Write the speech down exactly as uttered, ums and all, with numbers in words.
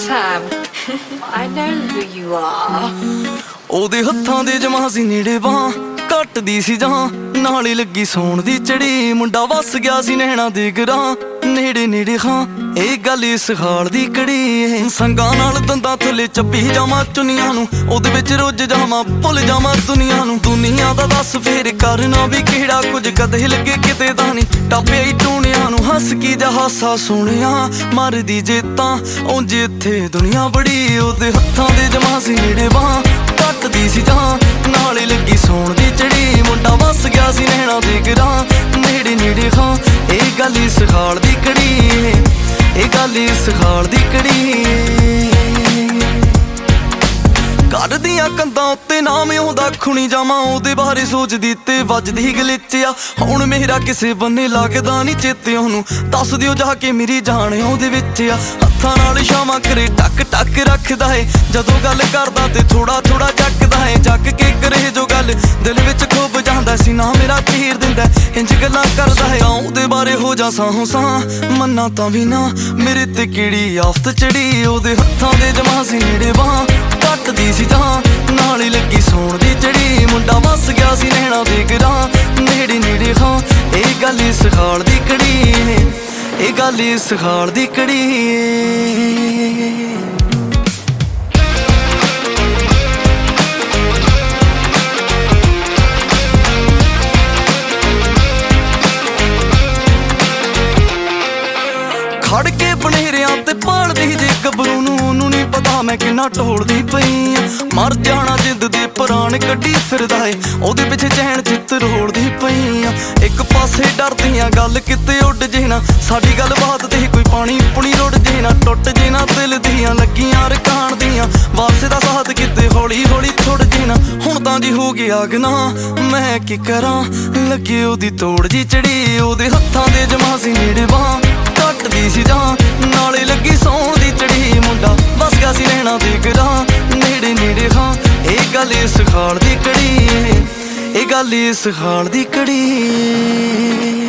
Sam, I know who you are. ਉਹਦੇ ਹੱਥਾਂ ਦੇ ਜਮਾਂ ਸੀ ਨੇੜੇ ਬਾਂ ਕੱਟਦੀ ਸੀ ਜਾਂ ਨਾਲੇ ਲੱਗੀ ਸੌਣ ਦੀ ਚੜੀ ਮੁੰਡਾ ਵਸ ਗਿਆ ਸੀ ਨੈਣਾ ਦੇ ਗਰਾਂ ਨੇੜੇ ਨੇੜੇ ਹਾਂ ਇਹ ਗੱਲ ਇਸ ਹਾਲ ਦੀ ਕੜੀ ਸੰਗਾਂ ਨਾਲ ਦੰਦਾਂ ਥੱਲੇ ਚੱਪੀ ਜਾਵਾਂ ਚੁੰਨੀਆਂ ਨੂੰ ਉਹਦੇ ਵਿੱਚ ਰੁੱਝ ਜਾਵਾਂ ਭੁੱਲ ਜਾਵਾਂ ਦੁਨੀਆ ਨੂੰ ਦੁਨੀਆ ਦਾ ਦੱਸ ਫੇਰ ਕਰਨਾ ਵੀ ਕਿਹੜਾ ਕੁਝ ਕਦੇ ਲੱਗੇ ਕਿਤੇ ਦਾ ਨਹੀਂ ਟਾਪਿਆ ਹੀ ਟੂਣਿਆਂ ਨੂੰ ਹੱਸ ਕੀ ਜਾ ਹਾਸਾ ਸੁਣਿਆ ਮਰਦੀ ਜੇ ਤਾਂ ਉਂਝ ਇੱਥੇ ਦੁਨੀਆ ਬੜੀ ਉਹਦੇ ਹੱਥਾਂ ਦੇ ਜਮਾਂ ਸੀ ਨੇੜੇ ਬਾਂ ਕੱਟਦੀ ਸੀ ਜਾਂ ਨਾਲੇ ਲੱਗੀ ਸੌਣ ਦੀ ਚੜੀ ਮੁੰਡਾ ਵਸ ਗਿਆ ਸੀ ਨੈਣਾ ਦੇ ਗਰਾਂ ਨੇੜੇ ਨੇੜੇ ਹਾਂ ਇਹ ਗੱਲ ਇਸ ਹਾਲ ਦੀ ਕੜੀ ਇਹ ਗੱਲ ਇਸ ਹਾਲ ਦੀ ਕੜੀ ਕੱਢਦੀਆਂ ਕੰਧਾਂ ਉੱਤੇ ਨਾਮ ਆਉਂਦਾ ਖੁਣੀ ਜਾਵਾਂ ਉਹਦੇ ਬਾਰੇ ਸੋਚਦੀ ਤੇ ਵੱਜਦੀ ਗਲਿਚਿਆ ਹੁਣ ਮੇਰਾ ਕਿਸੇ ਬੰਨੇ ਲੱਗਦਾ ਨਹੀਂ ਚੇਤੇ ਉਹਨੂੰ ਦੱਸ ਦਿਓ ਜਾ ਕੇ ਮੇਰੀ ਜਾਨ ਉਹਦੇ ਵਿੱਚ ਆ ਹੱਥਾਂ ਨਾਲ ਛਾਵਾਂ ਕਰੇ ਟੱਕ ਟੱਕ ਰੱਖਦਾ ਏ ਜਦੋਂ ਗੱਲ ਕਰਦਾ ਤੇ ਥੋੜਾ ਥੋੜਾ ਚੱਕਦਾ ਏ ਜੱਕ ਕੇ ਕਰੇ ਜੋ ਗੱਲ ਦਿਲ ਵਿੱਚ ਖੁੱਭ ਜਾਂਦਾ ਸੀ ਨਾ ਮੇਰਾ ਚੀਰ ਦਿੰਦਾ ਇੰਜ ਗੱਲਾਂ ਕਰਦਾ ਏ ਉਹਦੇ ਬਾਰੇ ਹੋ ਜਾ ਸਾਹੋਂ ਸਾਹ ਮੰਨਾ ਤਾਂ ਵੀ ਨਾ ਮੇਰੇ ਤੇ ਕਿਹੜੀ ਆਫਤ ਚੜੀ ਉਹਦੇ ਹੱਥਾਂ ਦੇ ਜਮਾਂ ਸੀ ਨੇੜੇ ਬਾਂ ਕੱਟਦੀ ਸੀ ਜਾਂ ਨਾਲੇ ਲੱਗੀ ਸੌਣ ਦੀ ਚੜੀ ਮੁੰਡਾ ਵਸ ਗਿਆ ਸੀ ਨੈਣਾ ਦੇ ਗਰਾਂ ਨੇੜੇ ਨੇੜੇ ਹਾਂ ਇਹ ਗੱਲ ਇਸ ਹਾਲ ਦੀ ਕੜੀ ਇਹ ਗੱਲ ਇਸ ਹਾਲ ਦੀ ਕੜੀ ਖੜ ਕੇ ਬਨੇਰਿਆਂ ਤੇ ਪਾਲਦੀ ਜੇ ਗੱਭਰੂ ਨੂੰ ਉਹਨੂੰ ਨੀ ਪਤਾ ਮੈਂ ਕਿੰਨਾ ਢੋਲਦੀ ਪਈ ਆ ਮਰ ਜਾਣਾ ਜਿੱਦ ਦੇ ਪ੍ਰਾਣ ਕੱਢੀ ਫਿਰਦਾ ਏ ਉਹਦੇ ਪਿੱਛੇ ਚੈਨ ਚਿੱਤ ਰੋੜਦੀ ਪਈ ਆ ਇੱਕ ਪਾਸੇ ਡਰਦੀਆਂ ਗੱਲ ਕਿਤੇ ਉੱਡ ਜੇ ਨਾ ਸਾਡੀ ਗੱਲ ਬਾਤ ਤੇ ਕੋਈ ਪਾਣੀ ਪੁਣੀ ਰੁੜ ਜੇ ਨਾ ਟੁੱਟ ਜੇ ਨਾ ਦਿਲ ਦੀਆਂ ਲੱਗੀਆਂ ਰਕਾਣ ਦੀਆਂ ਵਾਸੇ ਦਾ ਸਾਥ ਕਿਤੇ ਹੌਲੀ ਹੌਲੀ ਥੁੜ ਜੇ ਨਾ ਹੁਣ ਤਾਂ ਜੀ ਹੋ ਗਿਆ ਗੁਨਾਹ ਮੈਂ ਕੀ ਕਰਾਂ ਲੱਗੇ ਉਹਦੀ ਤੋੜ ਜੀ ਚੜੀ ਉਹਦੇ ਹੱਥਾਂ ਦੇ ਜਮਾਂ ਸੀ ਨੇੜੇ ਬਾਂ ਕੱਟਦੀ ਸੀ ਜਾਂ ਨਾਲੇ ਲੱਗੀ ਸੌਣ ਦੀ ਚੜੀ ਮੁੰਡਾ ਵਸ ਗਿਆ ਸੀ ਨੈਣਾ ਦੇ ਗਰਾਂ ਨੇੜੇ ਨੇੜੇ ਹਾਂ ਇਹ ਗੱਲ ਇਸ ਹਾਲ ਦੀ ਕੜੀ ਇਹ ਗੱਲ ਇਸ ਹਾਲ ਦੀ ਕੜੀ